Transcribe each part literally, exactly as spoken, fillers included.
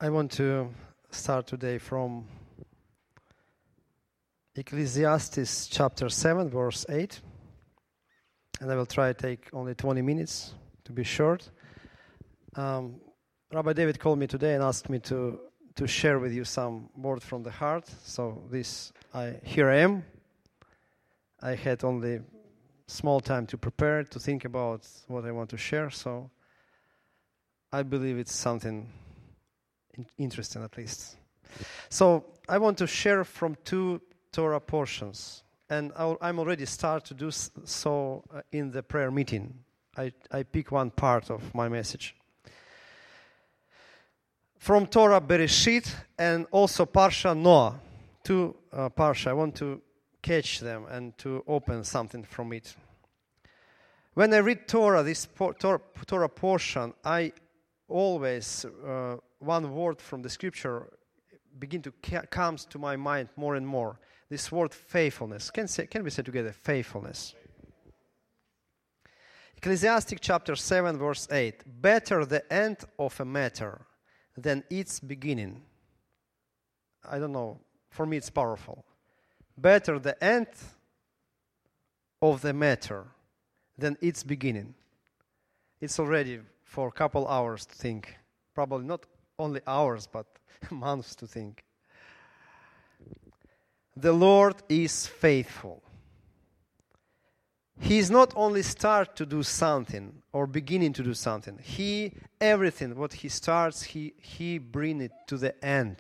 I want to start today from Ecclesiastes chapter seven, verse eight. And I will try to take only twenty minutes to be short. Um, Rabbi David called me today and asked me to, to share with you some word from the heart. So this, I here I am. I had only small time to prepare, to think about what I want to share. So I believe it's something interesting, at least. So I want to share from two Torah portions, and I'll, I'm already start to do so in the prayer meeting. I, I pick one part of my message from Torah Bereshit and also Parsha Noah. Two uh, Parsha. I want to catch them and to open something from it. When I read Torah, this por- Torah, Torah portion, I always uh, one word from the scripture begin to ca- comes to my mind more and more. This word faithfulness. Can say, can we say together faithfulness? Ecclesiastes chapter seven verse eight. Better the end of a matter than its beginning. I don't know. For me it's powerful. Better the end of the matter than its beginning. It's already for a couple hours to think. Probably not only hours, but months to think. The Lord is faithful. He is not only start to do something or beginning to do something. He, everything, what he starts, he, he bring it to the end.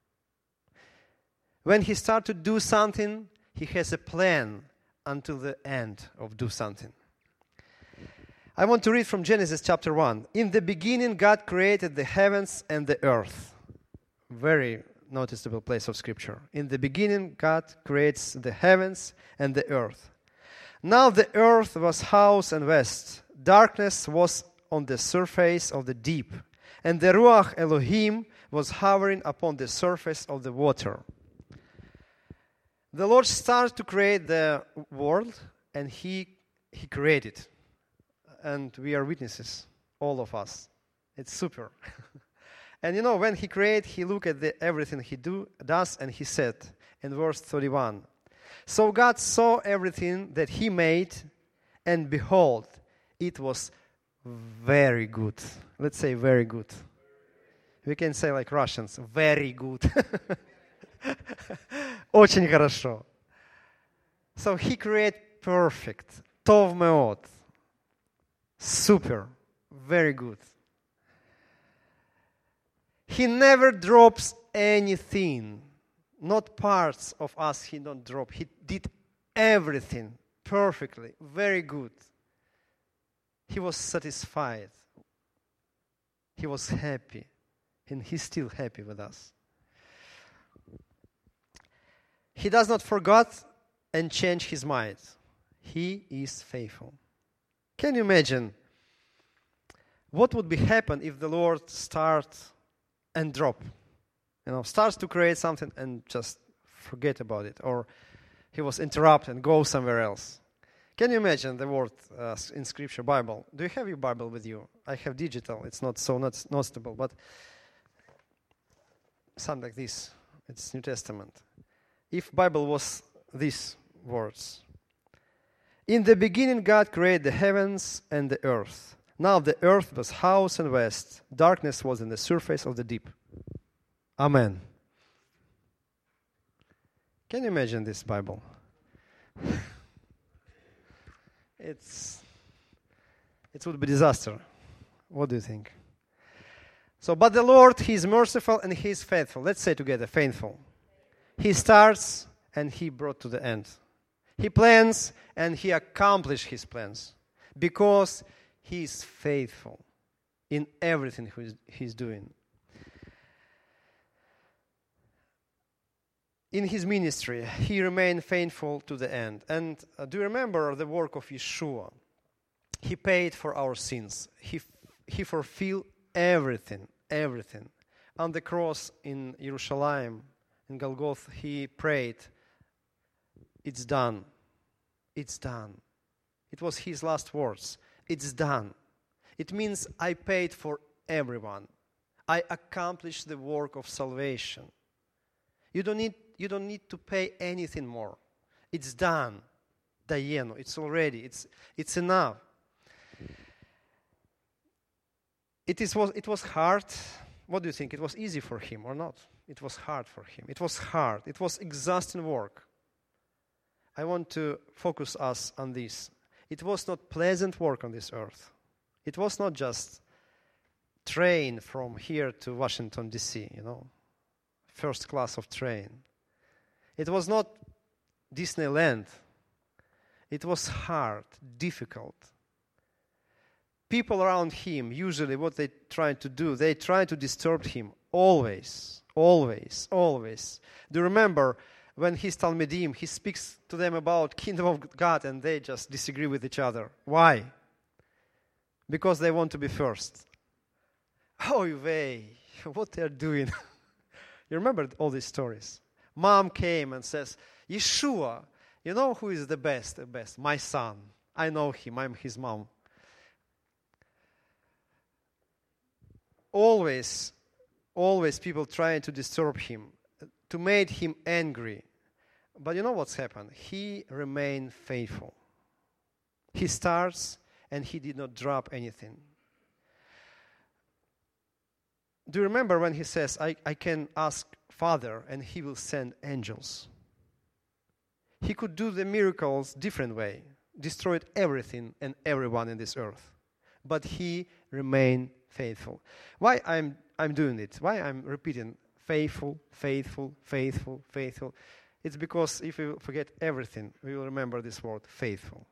When he start to do something, he has a plan until the end of do something. I want to read from Genesis chapter one. In the beginning, God created the heavens and the earth. Very noticeable place of scripture. In the beginning, God creates the heavens and the earth. Now the earth was house and vast. Darkness was on the surface of the deep. And the Ruach Elohim was hovering upon the surface of the water. The Lord started to create the world, and He He created. And we are witnesses, all of us. It's super. And you know, when He created, He looked at the, everything He do, does, and He said in verse thirty-one, so God saw everything that He made, and behold, it was very good. Let's say very good. We can say like Russians, very good. Очень хорошо. So He created perfect. Tov meod. Super. Very good. He never drops anything. Not parts of us He don't drop. He did everything perfectly. Very good. He was satisfied. He was happy. And He's still happy with us. He does not forget and change His mind. He is faithful. Can you imagine what would be happen if the Lord starts and drop? You know, starts to create something and just forget about it. Or He was interrupt and go somewhere else. Can you imagine the word uh, in Scripture, Bible? Do you have your Bible with you? I have digital. It's not so not noticeable, but something like this. It's New Testament. If Bible was these words. In the beginning God created the heavens and the earth. Now the earth was house and vast. Darkness was in the surface of the deep. Amen. Can you imagine this Bible? it's it would be disaster. What do you think? So, but the Lord, He is merciful and He is faithful. Let's say together, faithful. He starts and He brought to the end. He plans and He accomplished His plans because He is faithful in everything He's doing. In His ministry, He remained faithful to the end. And uh, do you remember the work of Yeshua? He paid for our sins. He He fulfilled everything, everything. On the cross in Jerusalem, in Golgotha, He prayed, it's done. It's done. It was His last words. It's done. It means I paid for everyone. I accomplished the work of salvation. You don't need, you don't need to pay anything more. It's done. Dayeno, it's already, it's, it's enough. It, is, was, it was hard. What do you think? It was easy for him or not? It was hard for him. It was hard. It was exhausting work. I want to focus us on this. It was not pleasant work on this earth. It was not just train from here to Washington, D C, you know, first class of train. It was not Disneyland. It was hard, difficult. People around him, usually what they try to do, they try to disturb him always, always, always. Do you remember when he's Talmidim, he speaks to them about kingdom of God and they just disagree with each other. Why? Because they want to be first. Oh, they, what they're doing. You remember all these stories? Mom came and says, Yeshua, you know who is the best? The best? My son. I know him. I'm his mom. Always, always people trying to disturb him, to make him angry. But you know what's happened? He remained faithful. He starts and he did not drop anything. Do you remember when he says, I, I can ask Father and he will send angels? He could do the miracles different way, destroyed everything and everyone in this earth. But he remained faithful. Why I'm I'm doing it? Why I'm repeating faithful, faithful, faithful, faithful? It's because if we forget everything, we will remember this word, faithful.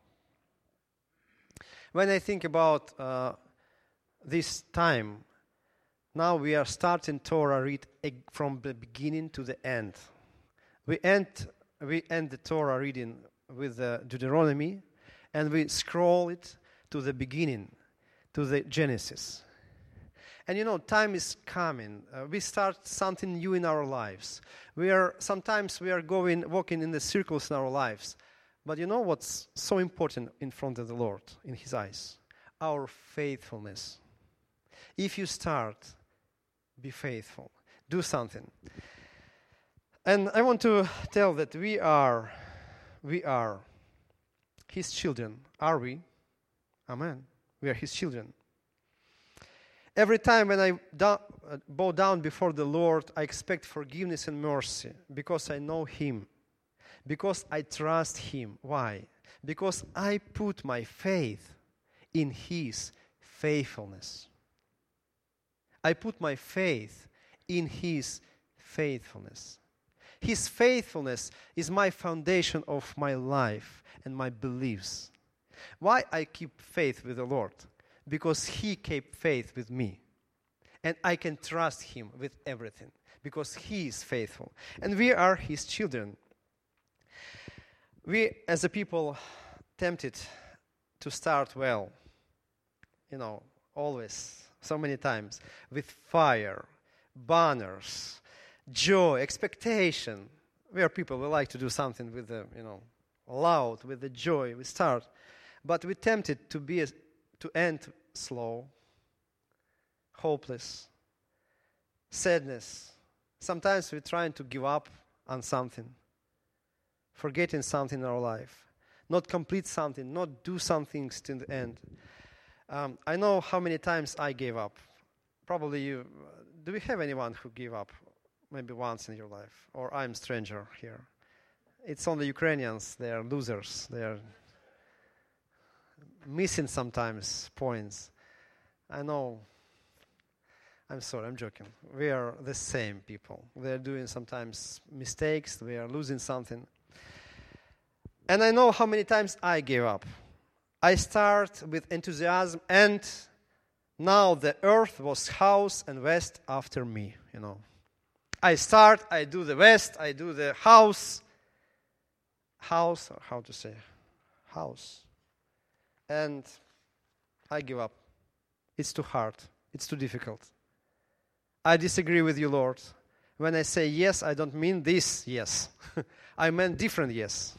When I think about uh, this time, now we are starting Torah read from the beginning to the end. We end we end the Torah reading with uh, Deuteronomy, and we scroll it to the beginning, to the Genesis. And you know, time is coming. Uh, we start something new in our lives. We are sometimes we are going walking in the circles in our lives. But you know what's so important in front of the Lord, in His eyes? Our faithfulness. If you start, be faithful. Do something. And I want to tell that we are, we are His children. Are we? Amen. We are His children. Every time when I do, uh, bow down before the Lord, I expect forgiveness and mercy because I know Him, because I trust Him. Why? Because I put my faith in His faithfulness. I put my faith in His faithfulness. His faithfulness is my foundation of my life and my beliefs. Why I keep faith with the Lord? Because He kept faith with me. And I can trust Him with everything. Because He is faithful. And we are His children. We, as a people, tempted to start well. You know, always, so many times. With fire, banners, joy, expectation. We are people, we like to do something with the, you know, loud, with the joy. We start. But we're tempted to be a, to end slow, hopeless, sadness. Sometimes we're trying to give up on something, forgetting something in our life, not complete something, not do some things to the end. Um, I know how many times I gave up. Probably you. Do we have anyone who gave up maybe once in your life? Or I'm stranger here. It's only Ukrainians. They are losers. They are missing sometimes points. I know. I'm sorry, I'm joking. We are the same people. We are doing sometimes mistakes. We are losing something. And I know how many times I gave up. I start with enthusiasm, and now the earth was house and west after me, you know. I start, I do the west, I do the house. House, or how to say? House. And I give up. It's too hard. It's too difficult. I disagree with you, Lord. When I say yes, I don't mean this yes. I meant different yes.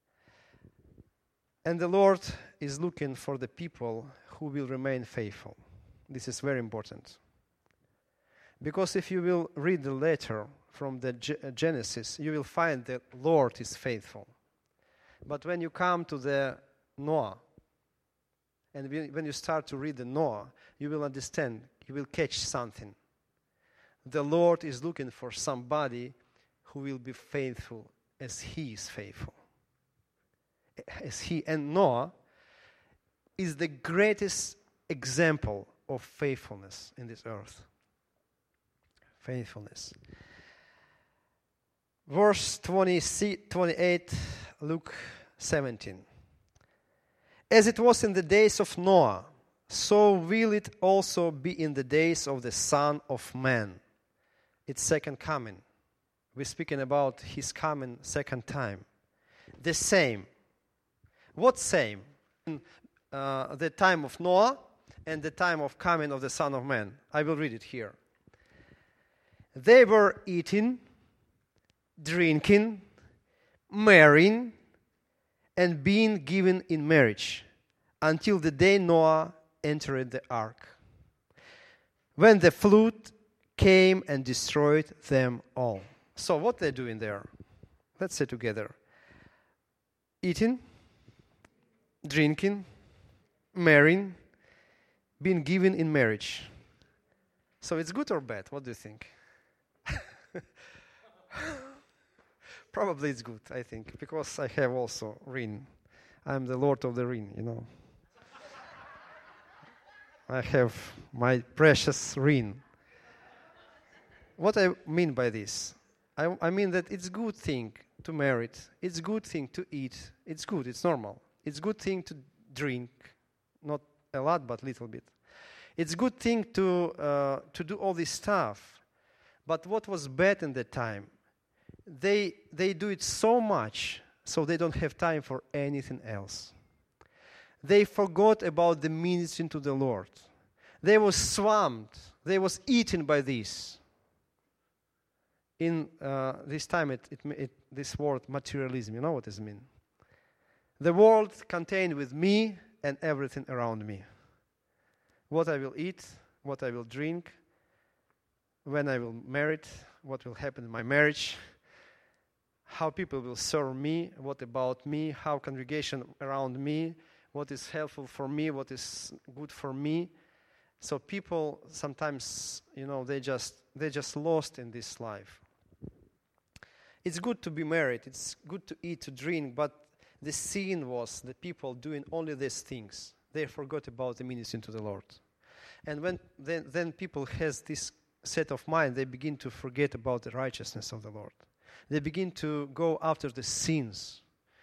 And the Lord is looking for the people who will remain faithful. This is very important. Because if you will read the letter from the G- Genesis, you will find that Lord is faithful. But when you come to the Noah, and when you start to read the Noah, you will understand, you will catch something. The Lord is looking for somebody who will be faithful as He is faithful. As He and Noah is the greatest example of faithfulness in this earth. Faithfulness. Verse twenty-eight, Luke seventeen. As it was in the days of Noah, so will it also be in the days of the Son of Man. It's second coming. We're speaking about His coming second time. The same. What same? Uh, the time of Noah and the time of coming of the Son of Man. I will read it here. They were eating, drinking, marrying, and being given in marriage until the day Noah entered the ark, when the flood came and destroyed them all. So what they're doing there? Let's say together. Eating, drinking, marrying, being given in marriage. So it's good or bad? What do you think? Probably it's good, I think, because I have also ring. I'm the Lord of the ring, you know. I have my precious ring. What I mean by this? I, I mean that it's good thing to marry. It's good thing to eat. It's good, it's normal. It's good thing to drink, not a lot, but little bit. It's good thing to uh, to do all this stuff. But what was bad in that time? They they do it so much, so they don't have time for anything else. They forgot about the ministry to the Lord. They was swamped. They was eaten by this. In uh, this time, it, it, it this word materialism. You know what it means? The world contained with me and everything around me. What I will eat, what I will drink, when I will marry, what will happen in my marriage, how people will serve me, what about me, how congregation around me, what is helpful for me, what is good for me. So people sometimes, you know, they just they just lost in this life. It's good to be married, it's good to eat, to drink, but the sin was the people doing only these things. They forgot about the ministry to the Lord. And when then, then people has this set of mind, they begin to forget about the righteousness of the Lord. They begin to go after the sins.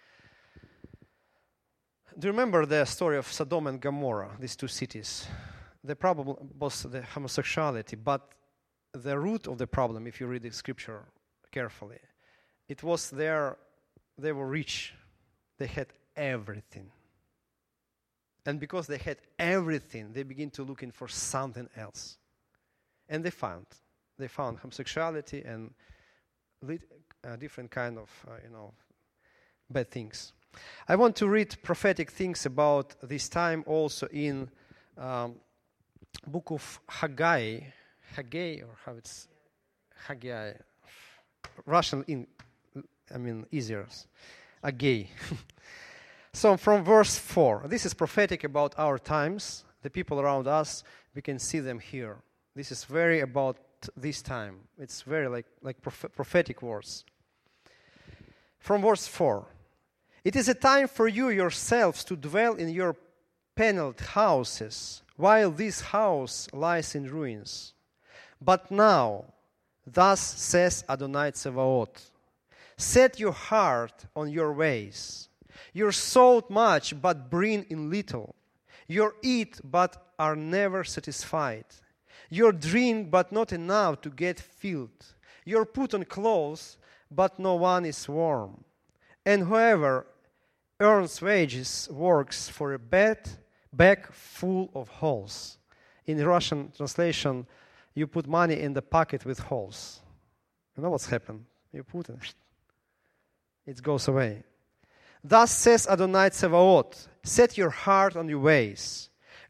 Do you remember the story of Sodom and Gomorrah, these two cities? The problem was the homosexuality, but the root of the problem, if you read the scripture carefully, it was their, they were rich. They had everything. And because they had everything, they begin to looking for something else. And they found. They found homosexuality and uh, different kind of, uh, you know, bad things. I want to read prophetic things about this time also in um, book of Haggai. Haggai, or how it's Haggai. Russian, in, I mean, easier. Haggai. So from verse four, this is prophetic about our times. The people around us, we can see them here. This is very about this time. It's very like, like proph- prophetic words. From verse four. It is a time for you yourselves to dwell in your paneled houses, while this house lies in ruins. But now, thus says Adonai Tsevaot, set your heart on your ways. You sow much, but bring in little. You eat, but are never satisfied. You drink, but not enough to get filled. You put on clothes, but no one is warm. And whoever earns wages works for a bed, bag full of holes. In the Russian translation, you put money in the pocket with holes. You know what's happened? You put it, it goes away. Thus says Adonai Tsevaot, set your heart on your ways.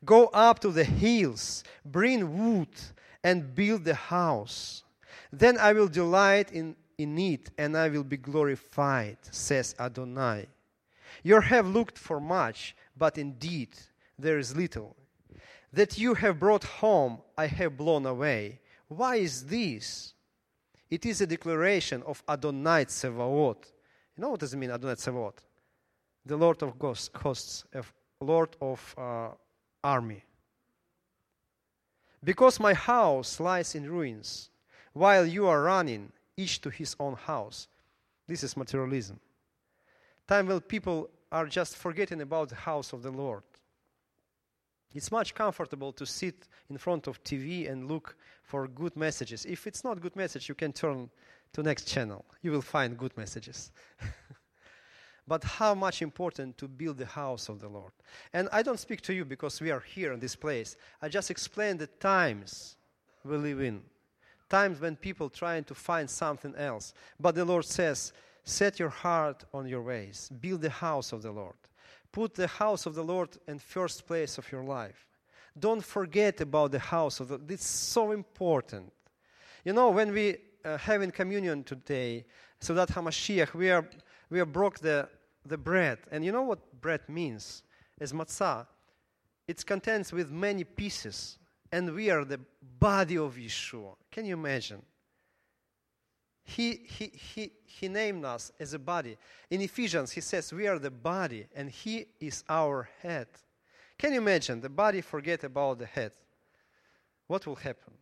Go up to the hills, bring wood, and build the house. Then I will delight in, in it, and I will be glorified, says Adonai. You have looked for much, but indeed there is little. That you have brought home, I have blown away. Why is this? It is a declaration of Adonai Tsevaot. You know what does it mean, Adonai Tsevaot? The Lord of hosts, Lord of uh, army. Because my house lies in ruins, while you are running, each to his own house. This is materialism. Time when people are just forgetting about the house of the Lord. It's much comfortable to sit in front of T V and look for good messages. If it's not good message, you can turn to next channel. You will find good messages. But how much important to build the house of the Lord. And I don't speak to you because we are here in this place. I just explain the times we live in. Times when people trying to find something else. But the Lord says, set your heart on your ways. Build the house of the Lord. Put the house of the Lord in first place of your life. Don't forget about the house of the Lord. It's so important. You know, when we uh, have in communion today, Seudat HaMashiach, we are we are broke the the bread. And you know what bread means? As matzah, it contains with many pieces. And we are the body of Yeshua. Can you imagine? He, he, he, he named us as a body. In Ephesians, he says we are the body and he is our head. Can you imagine the body forget about the head? What will happen?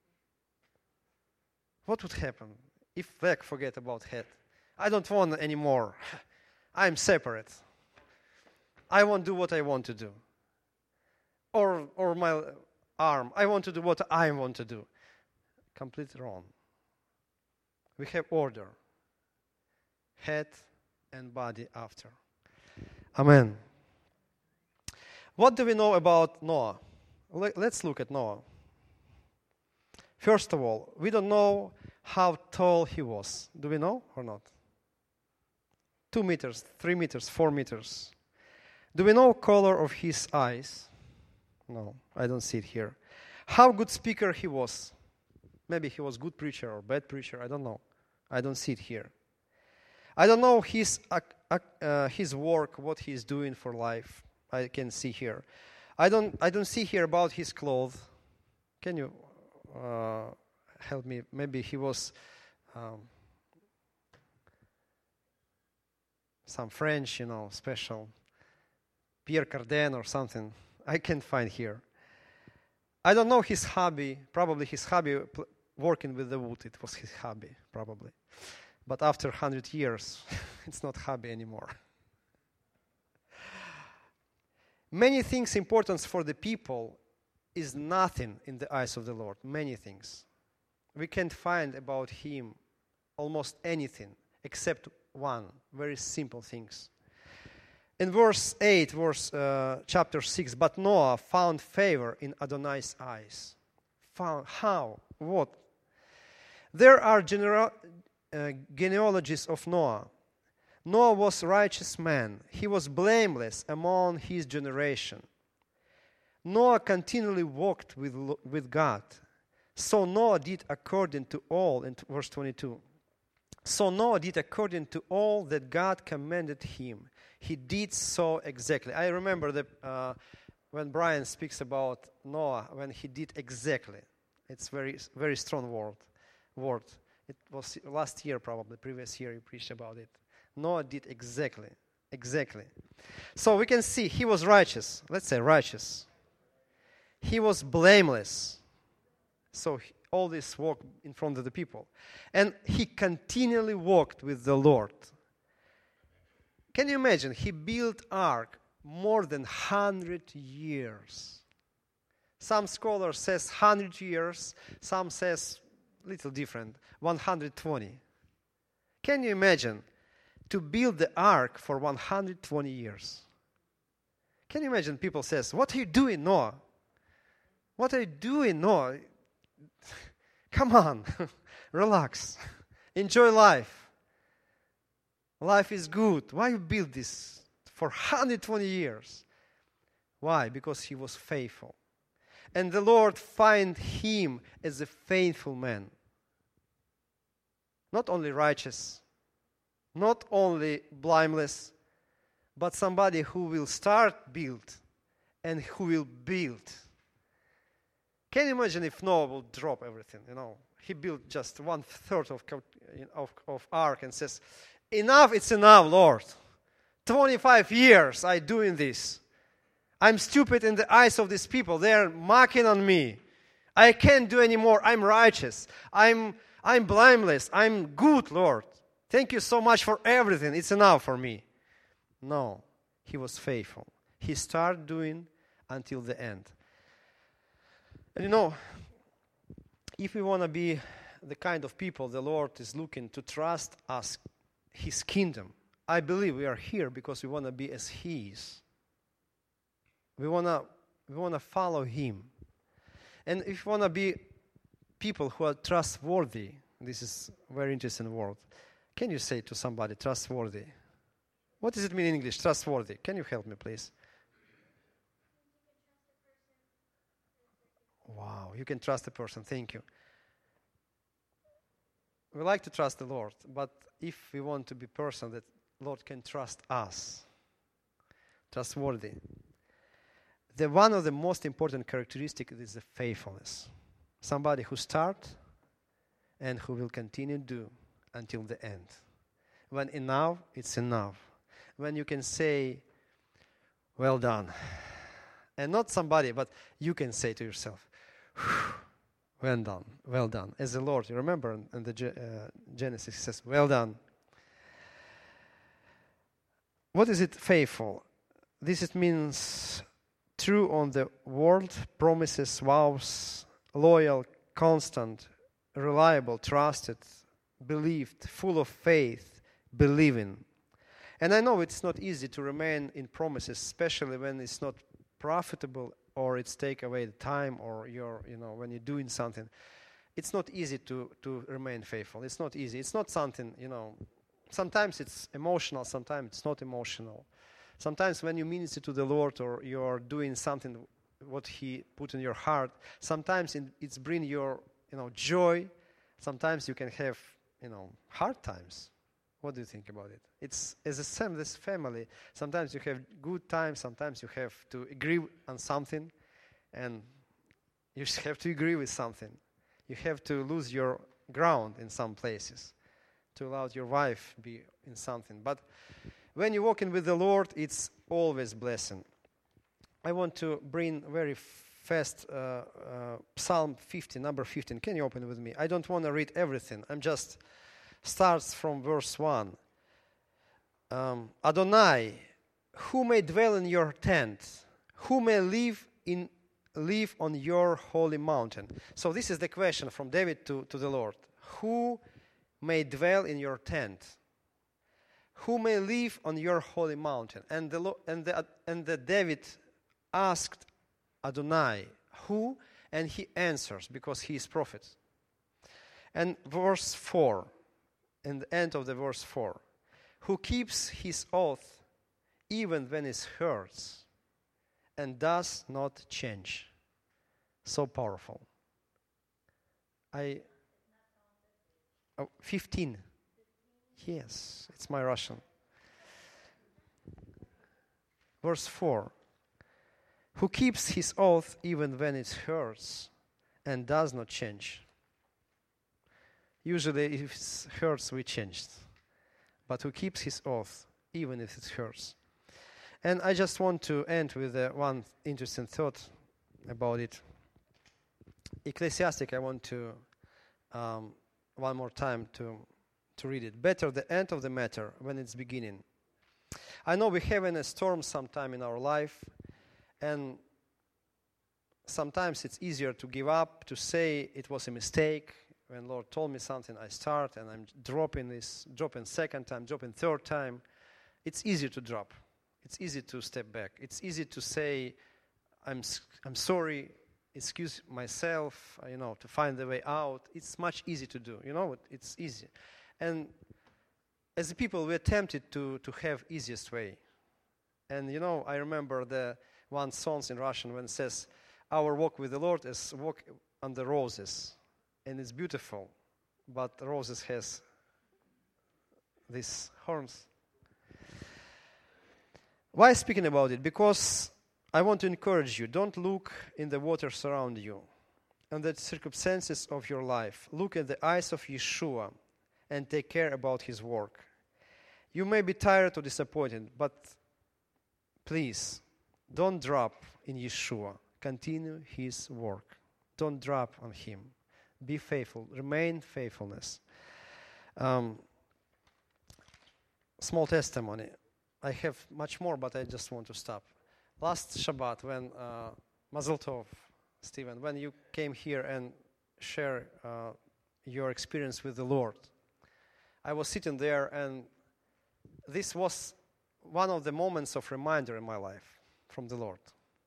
What would happen if leg forget about head? I don't want anymore. I'm separate. I won't do what I want to do. Or, or my arm. I want to do what I want to do. Completely wrong. We have order. Head and body after. Amen. What do we know about Noah? Let's look at Noah. First of all, we don't know how tall he was. Do we know or not? Two meters, three meters, four meters. Do we know color of his eyes? No, I don't see it here. How good speaker he was? Maybe he was good preacher or bad preacher. I don't know. I don't see it here. I don't know his uh, uh, his work, what he's doing for life. I can see here. I don't I don't see here about his clothes. Can you uh, help me? Maybe he was um, some French, you know, special Pierre Cardin or something. I can't find here. I don't know his hobby. Probably his hobby, pl- working with the wood. It was his hobby, probably. But after one hundred years, it's not hobby anymore. Many things importance for the people is nothing in the eyes of the Lord. Many things. We can't find about him almost anything except one, very simple things. In verse eight, verse uh, chapter six, but Noah found favor in Adonai's eyes. Found how? What? There are genera- uh, genealogies of Noah. Noah was a righteous man. He was blameless among his generation. Noah continually walked with, with God. So Noah did according to all, in verse twenty-two. So Noah did according to all that God commanded him. He did so exactly. I remember that uh, when Brian speaks about Noah, when he did exactly. It's very, very strong word. Word. It was last year, probably previous year, you preached about it. Noah did exactly, exactly. So we can see he was righteous. Let's say righteous. He was blameless. So he, all this walk in front of the people, and he continually walked with the Lord. Can you imagine? He built ark more than hundred years. Some scholars says hundred years. Some says little different, one hundred twenty. Can you imagine to build the ark for one hundred twenty years? Can you imagine people says, "What are you doing, Noah? What are you doing, Noah? Come on, relax, enjoy life. Life is good. Why you build this for one hundred twenty years?" Why? Because he was faithful. And the Lord find him as a faithful man. Not only righteous, not only blameless, but somebody who will start build and who will build. Can you imagine if Noah would drop everything? You know, he built just one third of, of, of ark and says, enough, it's enough, Lord. twenty-five years I doing this. I'm stupid in the eyes of these people. They are mocking on me. I can't do anymore. I'm righteous. I'm I'm blameless. I'm good, Lord. Thank you so much for everything. It's enough for me. No, he was faithful. He started doing until the end. And you know, if we want to be the kind of people the Lord is looking to trust us, his kingdom, I believe we are here because we want to be as he is. We want to we want to follow him. And if we want to be people who are trustworthy, this is a very interesting word. Can you say to somebody, trustworthy? What does it mean in English, trustworthy? Can you help me, please? Wow, you can trust a person. Thank you. We like to trust the Lord, but if we want to be a person that Lord can trust us, trustworthy, the one of the most important characteristics is the faithfulness. Somebody who starts and who will continue to do until the end. When enough, it's enough. When you can say, well done. And not somebody, but you can say to yourself, well done, well done. As the Lord, you remember in the uh, Genesis, it says, well done. What is it faithful? This it means true on the word, promises, vows, loyal, constant, reliable, trusted, believed, full of faith, believing. And I know it's not easy to remain in promises, especially when it's not profitable or it's take away the time or you're, you know, when you're doing something. It's not easy to, to remain faithful. It's not easy. It's not something, you know, sometimes it's emotional, sometimes it's not emotional. Sometimes when you minister to the Lord or you're doing something what he put in your heart, sometimes it's bring your, you know, joy. Sometimes you can have, you know, hard times. What do you think about it? It's as a same this family. Sometimes you have good times. Sometimes you have to agree on something, and you just have to agree with something. You have to lose your ground in some places to allow your wife be in something. But when you're walking with the Lord, it's always blessing. I want to bring very fast uh, uh, Psalm fifty, number fifteen. Can you open it with me? I don't want to read everything. I'm just starts from verse one. Um, Adonai, who may dwell in your tent? Who may live in live on your holy mountain? So this is the question from David to, to the Lord. Who may dwell in your tent? Who may live on your holy mountain? And the and the and the David asked Adonai, who? And he answers because he is prophet. And verse four, in the end of the verse four, who keeps his oath even when it hurts and does not change. So powerful. I oh, fifteen. Yes, it's my Russian. Verse four. Who keeps his oath even when it hurts and does not change. Usually if it hurts, we change. But who keeps his oath even if it hurts. And I just want to end with uh, one interesting thought about it. Ecclesiastic, I want to, um, one more time to, to read it. Better the end of the matter when it's beginning. I know we have in a storm sometime in our life, and sometimes it's easier to give up, to say it was a mistake. When Lord told me something, I start and I'm dropping this, dropping second time, dropping third time. It's easier to drop. It's easy to step back. It's easy to say, I'm I'm sorry, excuse myself, you know, to find the way out. It's much easier to do. You know, it's easy. And as a people, we're tempted to, to have easiest way. And, you know, I remember the one song in Russian when it says, our walk with the Lord is walk on the roses. And it's beautiful, but roses has these horns. Why speaking about it? Because I want to encourage you. Don't look in the waters around you and the circumstances of your life. Look at the eyes of Yeshua and take care about his work. You may be tired or disappointed, but please, don't drop in Yeshua. Continue his work. Don't drop on him. Be faithful. Remain faithfulness. Um, small testimony. I have much more, but I just want to stop. Last Shabbat, when uh, Mazel Tov, Stephen, when you came here and share uh, your experience with the Lord, I was sitting there, and this was one of the moments of reminder in my life from the Lord.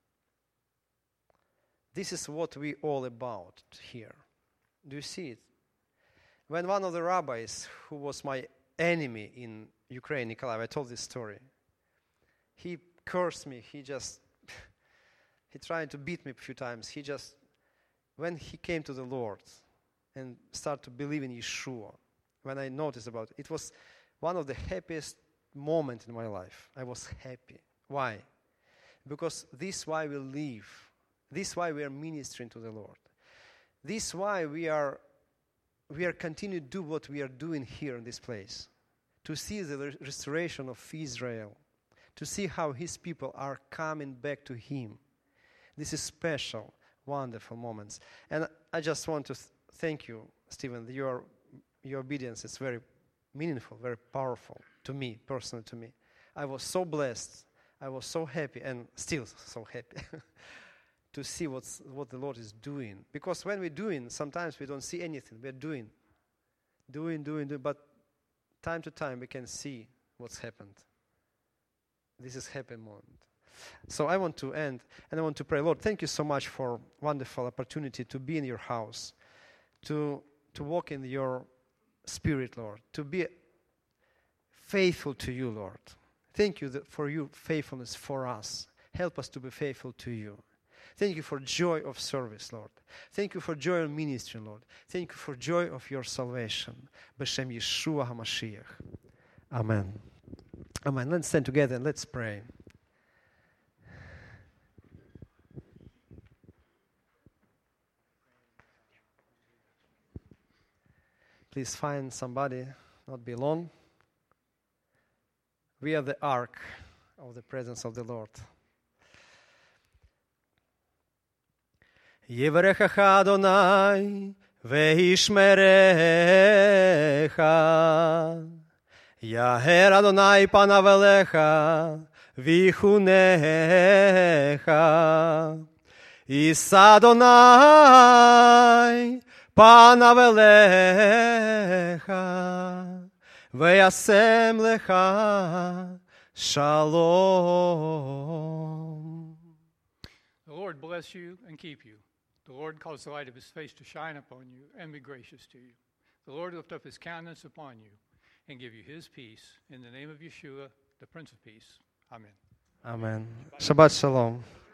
This is what we all about here. Do you see it? When one of the rabbis, who was my enemy in Ukraine, Nikolaev, I told this story, he cursed me. He just, he tried to beat me a few times. He just, when he came to the Lord and started to believe in Yeshua, when I noticed about it, it was one of the happiest moments in my life. I was happy. Why? Because this is why we live. This is why we are ministering to the Lord. This is why we are we are continuing to do what we are doing here in this place. To see the re- restoration of Israel. To see how his people are coming back to him. This is special, wonderful moments. And I just want to th- thank you, Stephen. Your, your obedience is very meaningful, very powerful to me, personally to me. I was so blessed. I was so happy, and still so happy. To see what's, what the Lord is doing. Because when we're doing, sometimes we don't see anything. We're doing, doing, doing, doing. But time to time, we can see what's happened. This is happy moment. So I want to end, and I want to pray. Lord, thank you so much for wonderful opportunity to be in your house, to, to walk in your spirit, Lord, to be faithful to you, Lord. Thank you that for your faithfulness for us. Help us to be faithful to you. Thank you for joy of service, Lord. Thank you for joy of ministry, Lord. Thank you for joy of your salvation. B'Shem Yeshua HaMashiach. Amen. Amen. Let's stand together and let's pray. Please find somebody, not be alone. We are the ark of the presence of the Lord. Yevrechacha Adonai veishmerecha. Yaher Adonai panav elecha vichunecha. Yisa Adonai panav elecha veyasem lecha shalom. The Lord bless you and keep you. The Lord cause the light of his face to shine upon you and be gracious to you. The Lord lift up his countenance upon you and give you his peace. In the name of Yeshua, the Prince of Peace. Amen. Amen. Shabbat Shalom.